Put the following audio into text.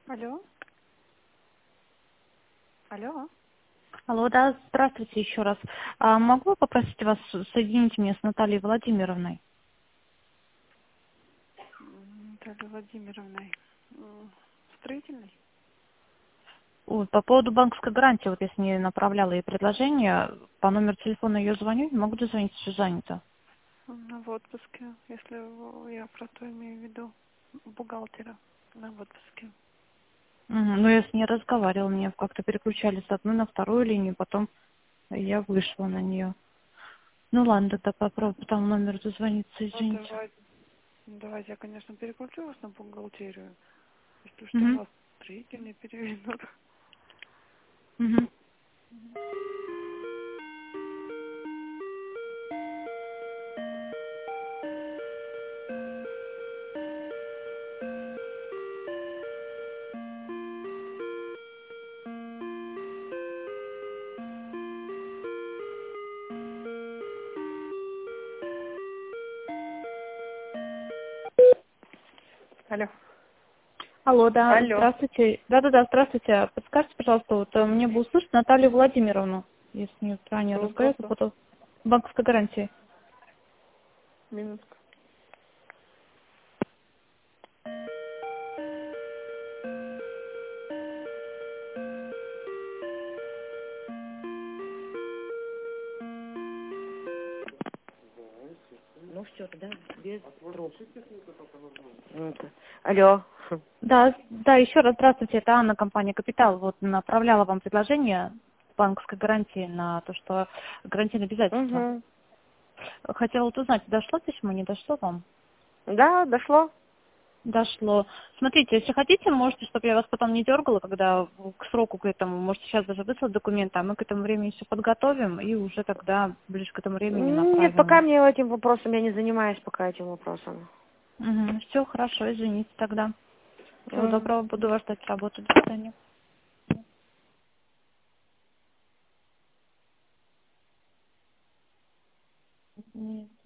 Алло. Алло. Алло, да, здравствуйте еще раз. Могу попросить вас соединить меня с Натальей Владимировной? Натальей Владимировной. Строительный? Ой, по поводу банковской гарантии, вот я с ней направляла ей предложение, по номеру телефона ее звоню, не могу дозвониться, все занято. Она в отпуске, если я про то имею в виду. Бухгалтера. Она в отпуске. Ну, я с ней разговаривала, меня как-то переключали с одной на вторую линию, потом я вышла на нее. Ну ладно, тогда попробую по тому номеру дозвониться, Ну, извините. давайте я, конечно, переключу вас на бухгалтерию. Если что, Угу. вас строительный переведут. Угу. Алло. Алло, да, Алло. здравствуйте. Да-да-да, здравствуйте. Подскажите, пожалуйста, вот мне бы услышать Наталью Владимировну, если не ранее По разговаривала по вопросу. поводу банковской гарантии. Минутку. Ну все, тогда без труб. Алло. Да, да, еще раз здравствуйте, это Анна, компания «Капитал». Вот направляла вам предложение банковской гарантии на то, что гарантийные обязательства. Угу. Хотела вот узнать, дошло письмо, не дошло вам? Да, дошло. Дошло. Смотрите, если хотите, можете, чтобы я вас потом не дергала, когда к сроку к этому, можете сейчас даже выслать документы, а мы к этому времени все подготовим и уже тогда ближе к этому времени Нет, направим пока вас. мне этим вопросом, я не занимаюсь пока этим вопросом. Угу. Все, хорошо, извините тогда. Всего М. доброго, буду вас ждать работы. До свидания. Нет.